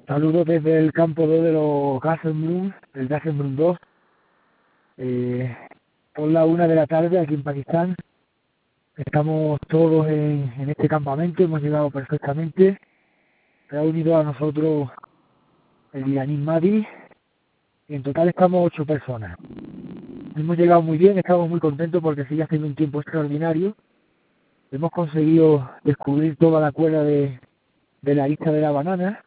Saludos desde el campo 2 de los Gassenbrunn, el Gassenbrunn 2. Son las 1 de la tarde aquí en Pakistán. Estamos todos en este campamento, hemos llegado perfectamente. Se ha unido a nosotros el iraní Mahdi y en total estamos 8 personas. Hemos llegado muy bien, estamos muy contentos porque sigue haciendo un tiempo extraordinario. Hemos conseguido descubrir toda la cuerda de la isla de la banana.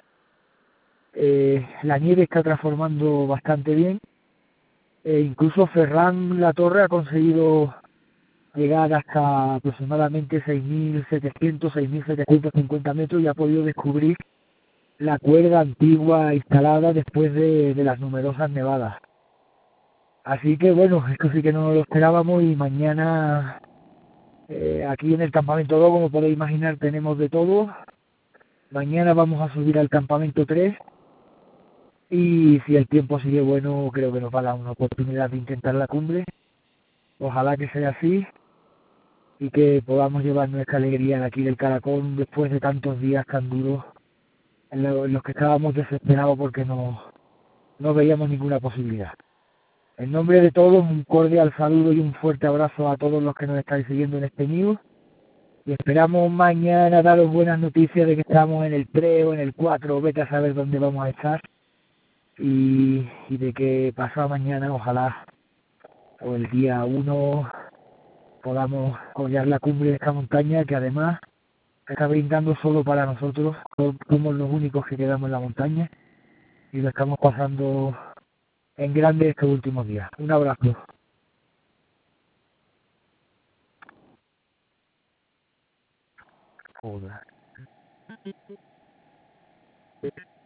La nieve está transformando bastante bien. Incluso Ferran Latorre ha conseguido llegar hasta aproximadamente 6.700, 6.750 metros y ha podido descubrir la cuerda antigua instalada después de las numerosas nevadas. Así que bueno, esto sí que no lo esperábamos y mañana aquí en el campamento 2, como podéis imaginar, tenemos de todo. Mañana vamos a subir al campamento 3 y si el tiempo sigue bueno creo que nos va a dar una oportunidad de intentar la cumbre. Ojalá que sea así y que podamos llevar nuestra alegría de aquí del Caracol después de tantos días tan duros en los que estábamos desesperados porque no veíamos ninguna posibilidad. En nombre de todos, un cordial saludo y un fuerte abrazo a todos los que nos estáis siguiendo en este news y esperamos mañana daros buenas noticias de que estamos en el 3 o en el 4, vete a saber dónde vamos a estar y de que pasado mañana ojalá o el día 1 podamos collar la cumbre de esta montaña que además está brindando solo para nosotros. Somos los únicos que quedamos en la montaña y lo estamos pasando en grande estos últimos días. Un abrazo. Joder.